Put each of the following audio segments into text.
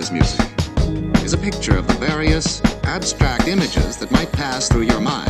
blues music is a picture of the various abstract images that might pass through your mind.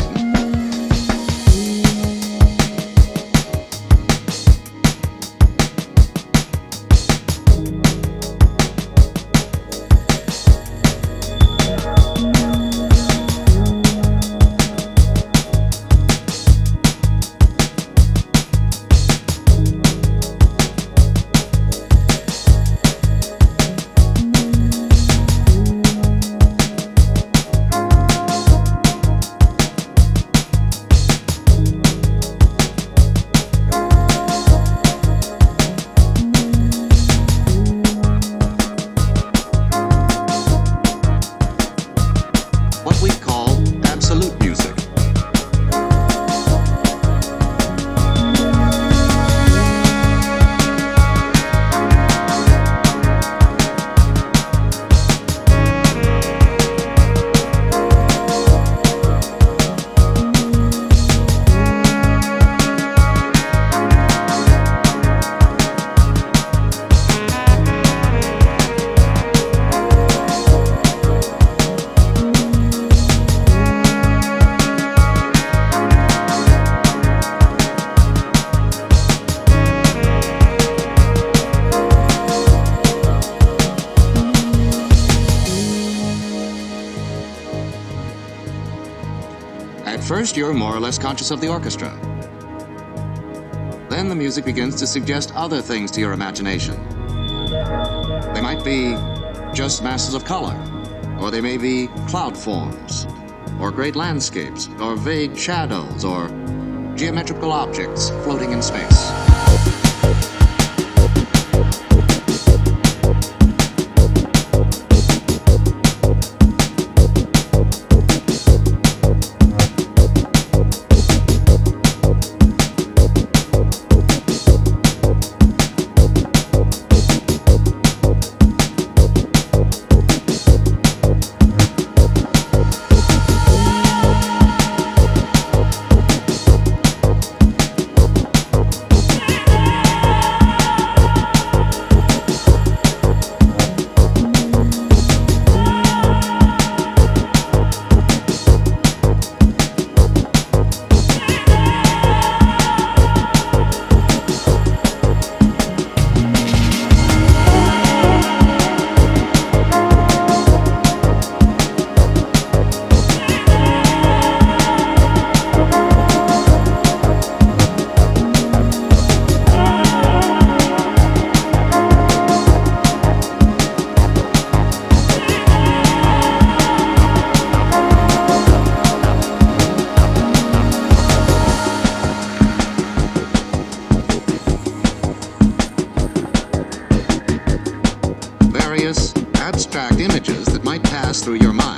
What we call absolute music. At first, you're more or less conscious of the orchestra. Then the music begins to suggest other things to your imagination. They might be just masses of color, or they may be cloud forms, or great landscapes, or vague shadows, or geometrical objects floating in space. Various abstract images that might pass through your mind.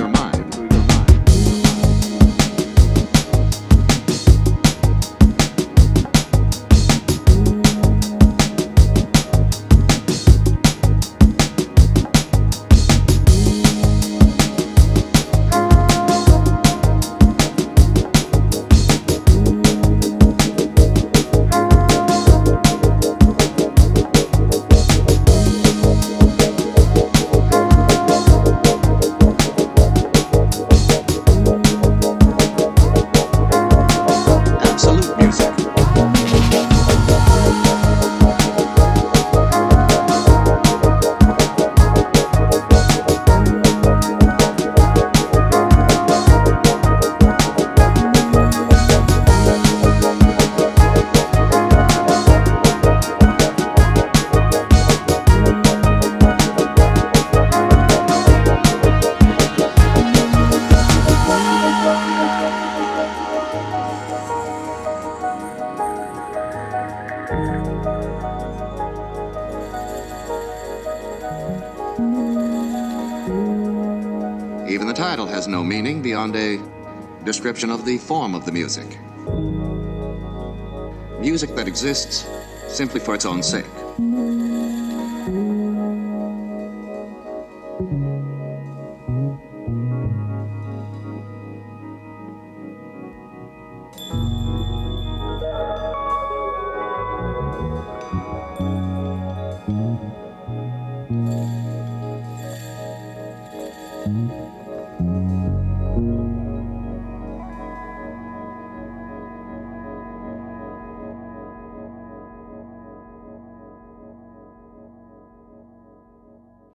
Even the title has no meaning beyond a description of the form of the music. Music that exists simply for its own sake.